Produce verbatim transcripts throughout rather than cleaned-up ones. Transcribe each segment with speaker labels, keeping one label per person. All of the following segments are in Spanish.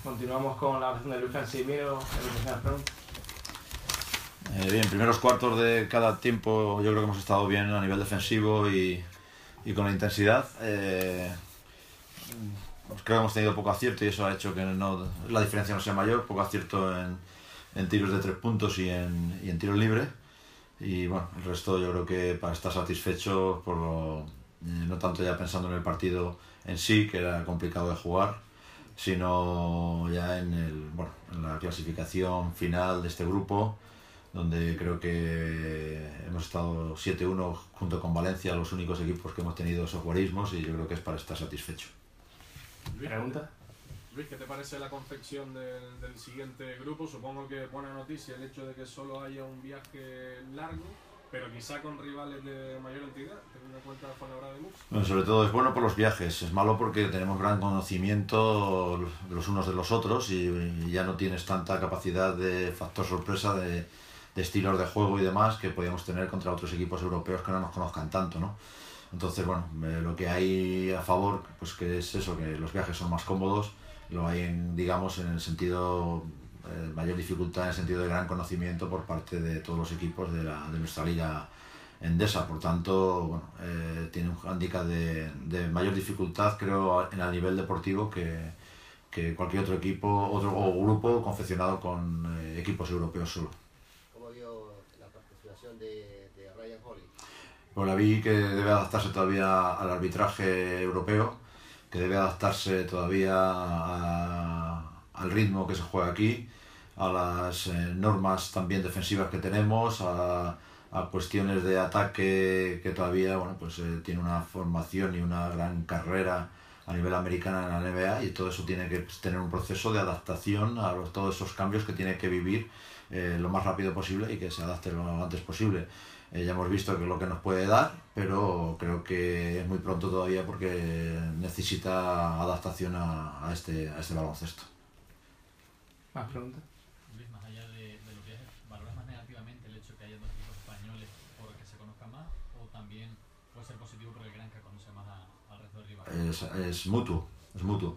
Speaker 1: Continuamos con la oración de Luis Casimiro en las preguntas.
Speaker 2: Eh, bien, primeros cuartos de cada tiempo yo creo que hemos estado bien a nivel defensivo y, y con la intensidad. Eh, pues creo que hemos tenido poco acierto y eso ha hecho que no, la diferencia no sea mayor, poco acierto en, en tiros de tres puntos y en, y en tiros libres. Y bueno, el resto yo creo que para estar satisfechos, por lo, eh, no tanto ya pensando en el partido en sí, que era complicado de jugar, sino ya en, el, bueno, en la clasificación final de este grupo, donde creo que hemos estado siete uno junto con Valencia, los únicos equipos que hemos tenido softwareismos, y yo creo que es para estar satisfecho.
Speaker 3: Luis,
Speaker 1: ¿Pregunta?
Speaker 3: Luis, ¿qué te parece la confección del, del siguiente grupo? Supongo que buena noticia el hecho de que solo haya un viaje largo, pero quizá con rivales de mayor entidad, teniendo en cuenta Fuenlabrada de Murcia.
Speaker 2: Bueno, sobre todo es bueno por los viajes, es malo porque tenemos gran conocimiento los unos de los otros y, y ya no tienes tanta capacidad de factor sorpresa de, de estilos de juego y demás que podíamos tener contra otros equipos europeos que no nos conozcan tanto, ¿no? Entonces, bueno, eh, lo que hay a favor, pues que es eso, que los viajes son más cómodos, lo hay, en, digamos, en el sentido, eh, mayor dificultad en el sentido de gran conocimiento por parte de todos los equipos de, la, de nuestra liga endesa. Por tanto, bueno, eh, tiene un hándicap de, de mayor dificultad, creo, en el nivel deportivo que, que cualquier otro equipo, otro o grupo confeccionado con eh, equipos europeos solo.
Speaker 4: ¿Cómo vio la participación de, de Ryan Holley?
Speaker 2: Pues la vi que debe adaptarse todavía al arbitraje europeo, que debe adaptarse todavía a, al ritmo que se juega aquí, a las eh, normas también defensivas que tenemos, a, a cuestiones de ataque que todavía, bueno, pues eh, tiene una formación y una gran carrera a nivel americana en la N B A, y todo eso tiene que tener un proceso de adaptación a los, todos esos cambios que tiene que vivir eh, lo más rápido posible y que se adapte lo antes posible. Eh, ya hemos visto que es lo que nos puede dar, pero creo que es muy pronto todavía porque necesita adaptación a, a, este, a este baloncesto.
Speaker 1: ¿Más preguntas?
Speaker 5: Luis, más allá de, de los viajes, ¿valoras más negativamente el hecho de que haya dos equipos españoles por que se conozcan más, o también puede ser positivo porque el Granca conoce más a, al resto de rivales?
Speaker 2: Es, es mutuo, es mutuo.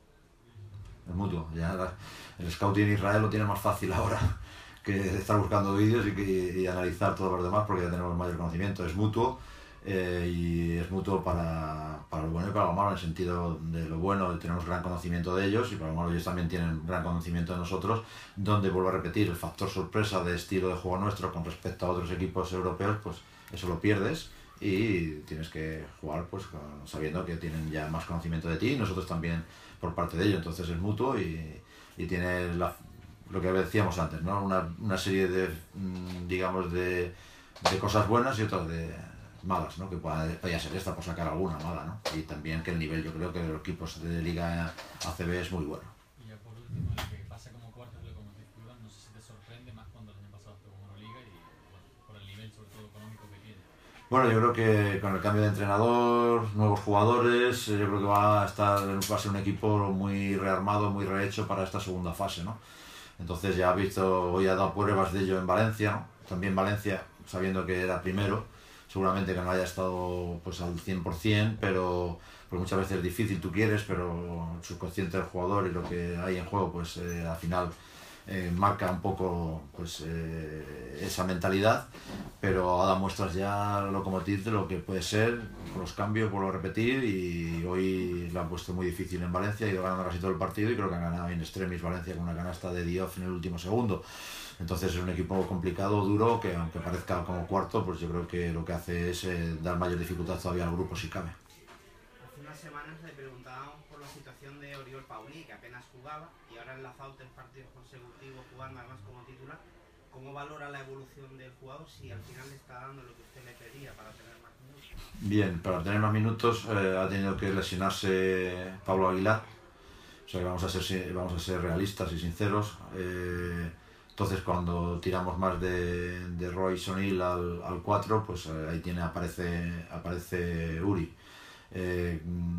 Speaker 2: Es mutuo. Ya la, el scouting en Israel lo tiene más fácil ahora que estar buscando vídeos y, que, y analizar todos los demás, porque ya tenemos mayor conocimiento. Es mutuo, eh, y es mutuo para, para lo bueno y para lo malo. En el sentido de lo bueno tenemos gran conocimiento de ellos, y para lo malo ellos también tienen gran conocimiento de nosotros, donde, vuelvo a repetir, el factor sorpresa de estilo de juego nuestro con respecto a otros equipos europeos, pues eso lo pierdes y tienes que jugar pues sabiendo que tienen ya más conocimiento de ti, y nosotros también por parte de ellos. Entonces es mutuo y, y tiene la, lo que decíamos antes, ¿no? Una, una serie de, digamos, de, de cosas buenas y otras de malas, ¿no? Que pueda, podría ser esta, por sacar alguna mala, ¿no? Y también que el nivel, yo creo que de los equipos de Liga A C B es muy bueno.
Speaker 5: Y ya por último, el que pasa como cuartos de Lokomotiv Cuban, no sé si te sorprende más cuando el año pasado estuvo en Euroliga y bueno, por el nivel sobre todo económico que tiene.
Speaker 2: Bueno, yo creo que con el cambio de entrenador, nuevos jugadores, yo creo que va a estar, va a ser un equipo muy rearmado, muy rehecho para esta segunda fase, ¿no? Entonces ya ha visto, hoy ha dado pruebas de ello en Valencia, ¿no? También Valencia, sabiendo que era primero, seguramente que no haya estado pues al cien por cien, pero pues muchas veces es difícil, tú quieres, pero el subconsciente del jugador y lo que hay en juego, pues eh, al final eh, marca un poco pues eh, esa mentalidad, pero ha dado muestras ya Lokomotiv de lo que puede ser con los cambios, vuelvo a repetir, y hoy la han puesto muy difícil en Valencia, ha ido ganando casi todo el partido y creo que han ganado in extremis Valencia con una canasta de Diouf en el último segundo. Entonces es un equipo complicado, duro, que aunque parezca como cuarto, pues yo creo que lo que hace es eh, dar mayor dificultad todavía al grupo si cabe.
Speaker 6: Hace unas semanas le preguntábamos por la situación de Oriol Pauli, que apenas jugaba y ahora ha enlazado tres partidos consecutivos jugando además como titular. ¿Cómo valora la evolución del jugador, si al final le está dando lo que usted le pedía para tener más minutos?
Speaker 2: Bien, para tener más minutos eh, ha tenido que lesionarse Pablo Aguilar, o sea que vamos a ser, vamos a ser realistas y sinceros. Eh, entonces cuando tiramos más de, de Royce O'Neal al, al cuatro, pues eh, ahí tiene, aparece, aparece Uri. Eh,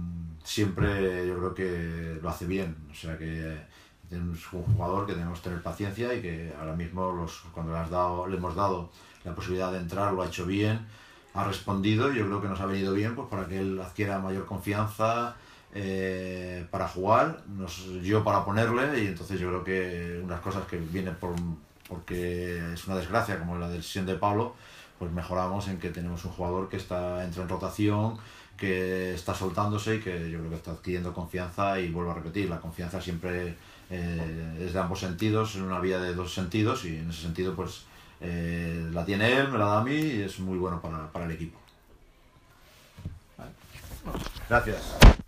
Speaker 2: siempre yo creo que lo hace bien, o sea que es un jugador que tenemos que tener paciencia y que ahora mismo los, cuando le, has dado, le hemos dado la posibilidad de entrar lo ha hecho bien, ha respondido y yo creo que nos ha venido bien pues para que él adquiera mayor confianza, eh, para jugar, nos, yo para ponerle, y entonces yo creo que unas cosas que vienen por, porque es una desgracia como la decisión de Pablo, pues mejoramos en que tenemos un jugador que está entra en rotación, que está soltándose y que yo creo que está adquiriendo confianza. Y vuelvo a repetir, la confianza siempre eh, es de ambos sentidos, en una vía de dos sentidos, y en ese sentido pues eh, la tiene él, me la da a mí y es muy bueno para, para el equipo. Gracias.